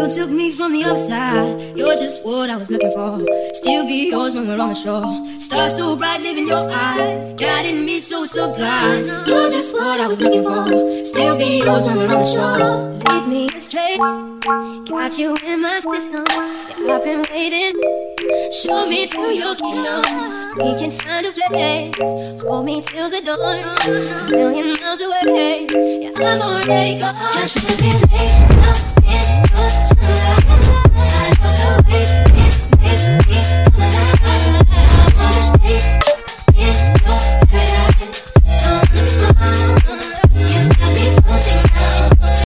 took me from the other side. You're just what I was looking for. Still be yours when we're on the shore. Stars so bright, live in your eyes, guiding me so sublime. You're just what I was looking for. Still be yours when we're on the shore. Lead me astray, got you in my system. Yeah, I've been waiting. Show me to your kingdom. We can find a place. Hold me till the dawn. A million miles away. Yeah, I'm already gone. Just let me lay up in your sunlight.